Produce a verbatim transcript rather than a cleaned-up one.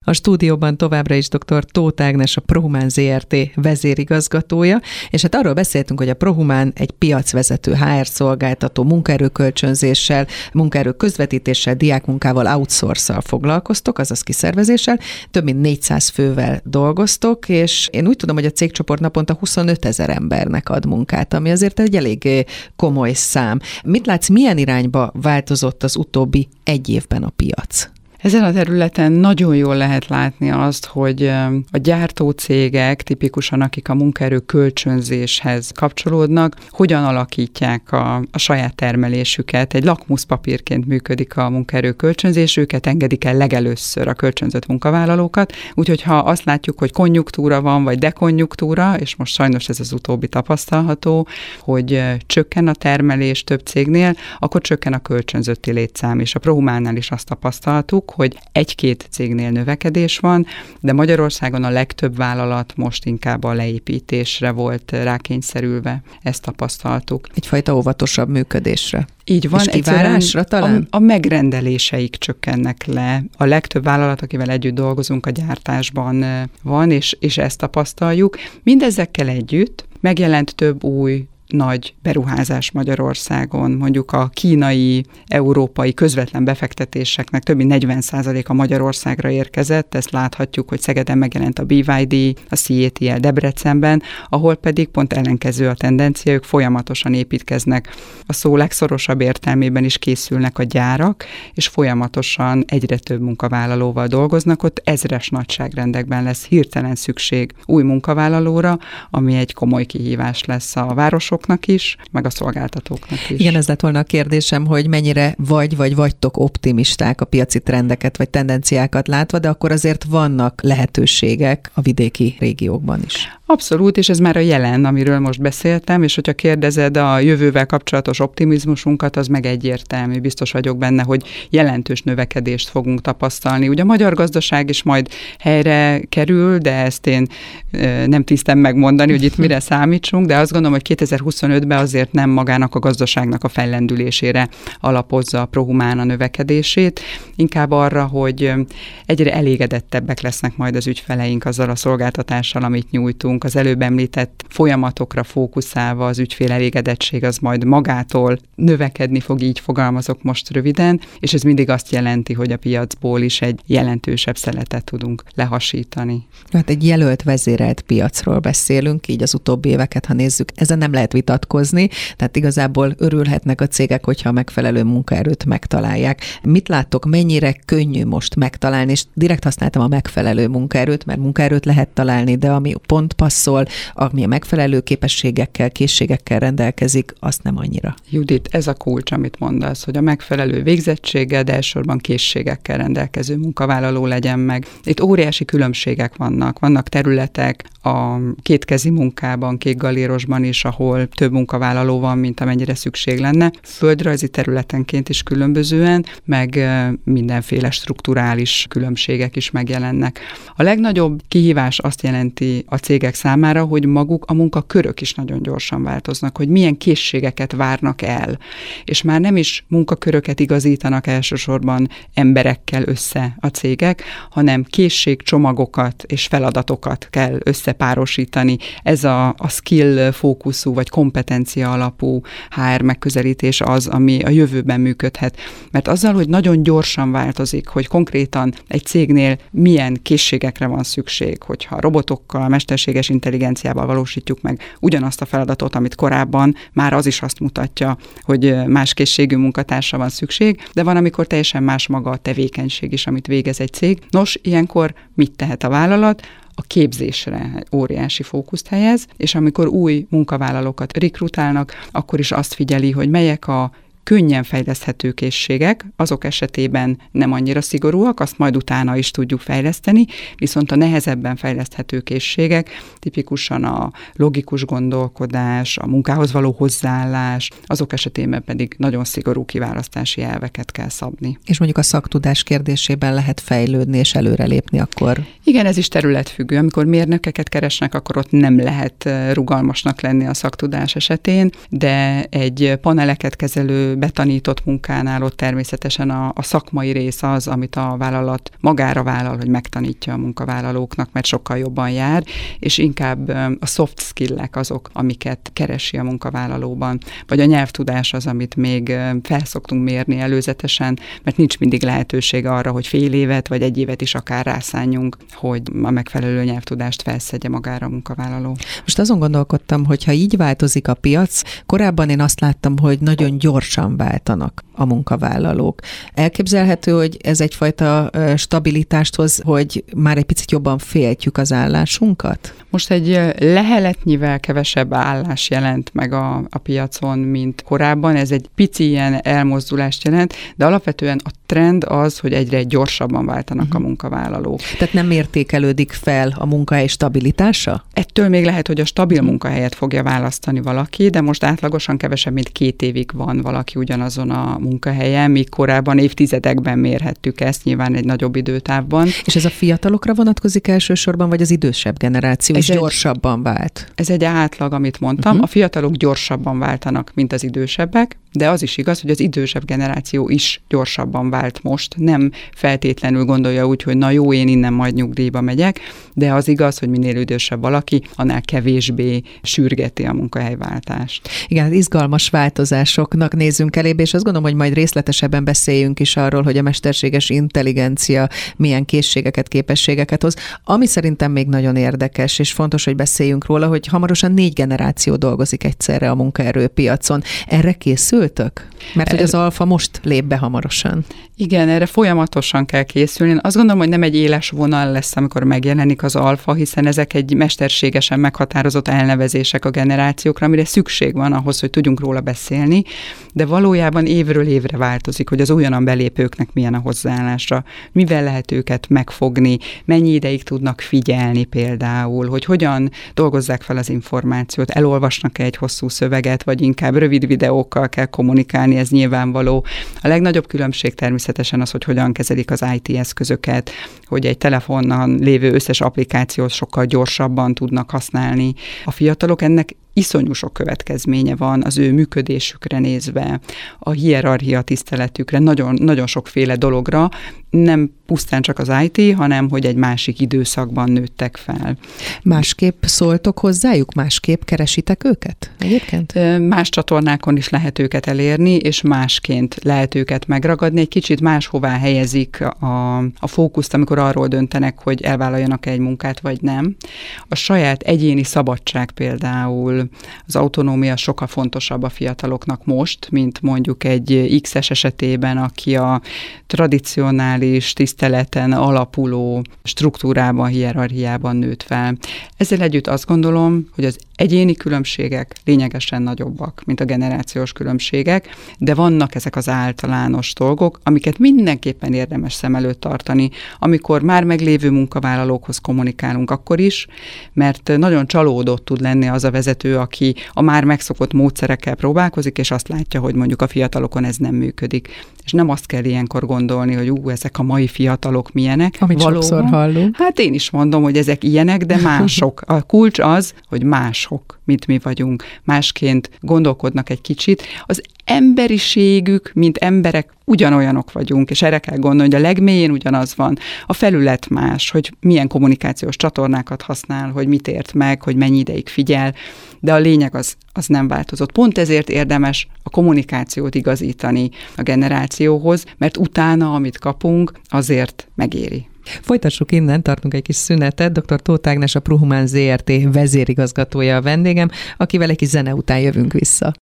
A stúdióban továbbra is dr. Tóth Ágnes, a Prohumán zé er té vezérigazgatója, és hát arról beszéltünk, hogy a Prohumán egy piacvezető há er szolgáltató, munkaerőkölcsönzéssel, munkaerő közvetítéssel, diákmunkával, outsource-szal foglalkoztok, azaz kiszervezéssel, több mint négyszáz fővel dolgoztok, és én úgy tudom, hogy a cégcsoport naponta huszonötezer embernek ad munkát, ami azért egy elég komoly szám. Mit látsz, milyen irányba változott az utóbbi egy évben a piac? Ezen a területen nagyon jól lehet látni azt, hogy a gyártócégek, tipikusan akik a munkaerő kölcsönzéshez kapcsolódnak, hogyan alakítják a, a saját termelésüket. Egy lakmuszpapírként működik a munkaerő kölcsönzés, őket engedik el legelőször a kölcsönzött munkavállalókat, úgyhogy ha azt látjuk, hogy konjunktúra van, vagy dekonjunktúra, és most sajnos ez az utóbbi tapasztalható, hogy csökken a termelés több cégnél, akkor csökken a kölcsönzötti létszám, és a Prohumánnál is azt tapasztaltuk, hogy egy-két cégnél növekedés van, de Magyarországon a legtöbb vállalat most inkább a leépítésre volt rákényszerülve. Ezt tapasztaltuk. Egyfajta óvatosabb működésre. Így van. És kivárásra talán? A, a megrendeléseik csökkennek le. A legtöbb vállalat, akivel együtt dolgozunk a gyártásban van, és, és ezt tapasztaljuk. Mindezekkel együtt megjelent több új nagy beruházás Magyarországon, mondjuk a kínai, európai közvetlen befektetéseknek több mint negyven százaléka Magyarországra érkezett, ezt láthatjuk, hogy Szegeden megjelent a bé vé dé, a cé á té el Debrecenben, ahol pedig pont ellenkező a tendencia, ők folyamatosan építkeznek. A szó legszorosabb értelmében is készülnek a gyárak, és folyamatosan egyre több munkavállalóval dolgoznak, ott ezres nagyságrendekben lesz hirtelen szükség új munkavállalóra, ami egy komoly kihívás lesz a városok is, meg a szolgáltatóknak is. Igen, ez lett volna a kérdésem, hogy mennyire vagy, vagy vagytok optimisták a piaci trendeket, vagy tendenciákat látva, de akkor azért vannak lehetőségek a vidéki régiókban is. Abszolút, és ez már a jelen, amiről most beszéltem, és hogyha kérdezed a jövővel kapcsolatos optimizmusunkat, az meg egyértelmű. Biztos vagyok benne, hogy jelentős növekedést fogunk tapasztalni. Ugye a magyar gazdaság is majd helyre kerül, de ezt én e, nem tisztem megmondani, hogy itt mire számítsunk, de azt gondolom, hogy kétezer-huszonötben azért nem magának a gazdaságnak a fellendülésére alapozza a Prohumán a növekedését, inkább arra, hogy egyre elégedettebbek lesznek majd az ügyfeleink azzal a szolgáltatással, amit nyújtunk. Az előbb említett folyamatokra fókuszálva az ügyfél elégedettség az majd magától növekedni fog, így fogalmazok most röviden, és ez mindig azt jelenti, hogy a piacból is egy jelentősebb szeletet tudunk lehasítani. Hát egy jelölt vezérelt piacról beszélünk, így az utóbbi éveket, ha nézzük, ezen nem lehet vitatkozni, tehát igazából örülhetnek a cégek, hogyha a megfelelő munkaerőt megtalálják. Mit láttok, mennyire könnyű most megtalálni, és direkt használtam a megfelelő munkaerőt, mert munkaerőt lehet találni, de ami pont passzol, ami a megfelelő képességekkel, készségekkel rendelkezik, azt nem annyira. Judit, ez a kulcs, amit mondasz, hogy a megfelelő végzettséggel, de elsősorban készségekkel rendelkező munkavállaló legyen meg. Itt óriási különbségek vannak. Vannak területek a kétkezi munkában, kékgalérosban is, ahol több munkavállaló van, mint amennyire szükség lenne. Földrajzi területenként is különbözően, meg mindenféle strukturális különbségek is megjelennek. A legnagyobb kihívás azt jelenti a cégek számára, hogy maguk a munkakörök is nagyon gyorsan változnak, hogy milyen készségeket várnak el. És már nem is munkaköröket igazítanak elsősorban emberekkel össze a cégek, hanem készségcsomagokat és feladatokat kell összepárosítani. Ez a, a skill fókuszú vagy kompetencia alapú há er megközelítés az, ami a jövőben működhet. Mert azzal, hogy nagyon gyorsan változik, hogy konkrétan egy cégnél milyen készségekre van szükség, hogyha robotokkal, mesterséges intelligenciával valósítjuk meg ugyanazt a feladatot, amit korábban, már az is azt mutatja, hogy más készségű munkatársa van szükség, de van, amikor teljesen más maga a tevékenység is, amit végez egy cég. Nos, ilyenkor mit tehet a vállalat? A képzésre óriási fókuszt helyez, és amikor új munkavállalókat rekrutálnak, akkor is azt figyeli, hogy melyek a könnyen fejleszthető készségek, azok esetében nem annyira szigorúak, azt majd utána is tudjuk fejleszteni, viszont a nehezebben fejleszthető készségek, tipikusan a logikus gondolkodás, a munkához való hozzáállás, azok esetében pedig nagyon szigorú kiválasztási elveket kell szabni. És mondjuk a szaktudás kérdésében lehet fejlődni és előrelépni akkor? Igen, ez is területfüggő. Amikor mérnökeket keresnek, akkor ott nem lehet rugalmasnak lenni a szaktudás esetén, de egy paneleket kezelő betanított munkánál ott természetesen a, a szakmai rész az, amit a vállalat magára vállal, hogy megtanítja a munkavállalóknak, mert sokkal jobban jár, és inkább a soft skill-ek azok, amiket keresi a munkavállalóban, vagy a nyelvtudás az, amit még felszoktunk mérni előzetesen, mert nincs mindig lehetőség arra, hogy fél évet, vagy egy évet is akár rászánjunk, hogy a megfelelő nyelvtudást felszedje magára a munkavállaló. Most azon gondolkodtam, hogy ha így változik a piac, korábban én azt láttam, hogy nagyon gyorsan váltanak a munkavállalók. Elképzelhető, hogy ez egyfajta stabilitást hoz, hogy már egy picit jobban féltjük az állásunkat? Most egy leheletnyivel kevesebb állás jelent meg a, a piacon, mint korábban. Ez egy pici ilyen elmozdulást jelent, de alapvetően a trend az, hogy egyre gyorsabban váltanak uh-huh. a munkavállalók. Tehát nem mértékelődik fel a munkahely stabilitása? Ettől még lehet, hogy a stabil munkahelyet fogja választani valaki, de most átlagosan kevesebb, mint két évig van valaki ugyanazon a munkahelyen, míg korábban évtizedekben mérhettük ezt, nyilván egy nagyobb időtávban. És ez a fiatalokra vonatkozik elsősorban, vagy az idősebb generáció is gyorsabban vált? Ez egy átlag, amit mondtam. Uh-huh. A fiatalok gyorsabban váltanak, mint az idősebbek, de az is igaz, hogy az idősebb generáció is gyorsabban vált most. Nem feltétlenül gondolja úgy, hogy na jó, én innen majd nyugdíjba megyek, de az igaz, hogy minél idősebb valaki, annál kevésbé sürgeti a munkahelyváltást. Igen, izgalmas változásoknak nézzünk elébe, és azt gondolom, hogy majd részletesebben beszéljünk is arról, hogy a mesterséges intelligencia milyen készségeket, képességeket hoz. Ami szerintem még nagyon érdekes, és fontos, hogy beszéljünk róla, hogy hamarosan négy generáció dolgozik egyszerre a munkaerőpiacon. Erre készültök? Mert hogy az alfa most lép be hamarosan. Igen, erre folyamatosan kell készülni. Én azt gondolom, hogy nem egy éles vonal lesz, amikor megjelenik az alfa, hiszen ezek egy mesterségesen meghatározott elnevezések a generációkra, amire szükség van ahhoz, hogy tudjunk róla beszélni, de valójában évről évre változik, hogy az újonnan belépőknek milyen a hozzáállása, mivel lehet őket megfogni, mennyi ideig tudnak figyelni például, hogy hogyan dolgozzák fel az információt, elolvasnak-e egy hosszú szöveget, vagy inkább rövid videókkal kell kommunikálni, ez nyilvánvaló. A legnagyobb különbség természetesen az, hogy hogyan kezelik az i té eszközöket, hogy egy telefonon lévő összes applikációt sokkal gyorsabban tudnak használni. A fiatalok ennek iszonyú sok következménye van az ő működésükre nézve, a hierarchia tiszteletükre, nagyon, nagyon sokféle dologra, nem pusztán csak az i té, hanem hogy egy másik időszakban nőttek fel. Másképp szóltok hozzájuk? Másképp keresitek őket egyébként? Más csatornákon is lehet őket elérni, és másként lehet őket megragadni. Egy kicsit máshová helyezik a, a fókuszt, amikor arról döntenek, hogy elvállaljanak egy munkát, vagy nem. A saját egyéni szabadság például, az autonómia sokkal fontosabb a fiataloknak most, mint mondjuk egy X-es esetében, aki a tradicionális tiszteleten alapuló struktúrában, hierarchiában nőtt fel. Ezzel együtt azt gondolom, hogy az egyéni különbségek lényegesen nagyobbak, mint a generációs különbségek, de vannak ezek az általános dolgok, amiket mindenképpen érdemes szem előtt tartani, amikor már meglévő munkavállalókhoz kommunikálunk akkor is, mert nagyon csalódott tud lenni az a vezető, aki a már megszokott módszerekkel próbálkozik, és azt látja, hogy mondjuk a fiatalokon ez nem működik. És nem azt kell ilyenkor gondolni, hogy ú, ezek a mai fiatalok milyenek. Amit valóban sokszor hallunk. Hát én is mondom, hogy ezek ilyenek, de mások. A kulcs az, hogy mások, mint mi vagyunk. Másként gondolkodnak egy kicsit. Az emberiségük, mint emberek ugyanolyanok vagyunk, és erre kell gondolni, hogy a legmélyén ugyanaz van. A felület más, hogy milyen kommunikációs csatornákat használ, hogy mit ért meg, hogy mennyi ideig figyel, de a lényeg az, az nem változott. Pont ezért érdemes a kommunikációt igazítani a generációhoz, mert utána, amit kapunk, azért megéri. Folytassuk innen, tartunk egy kis szünetet. doktor Tóth Ágnes, a Prohumán zé er té vezérigazgatója a vendégem, akivel egy kis zene után jövünk vissza.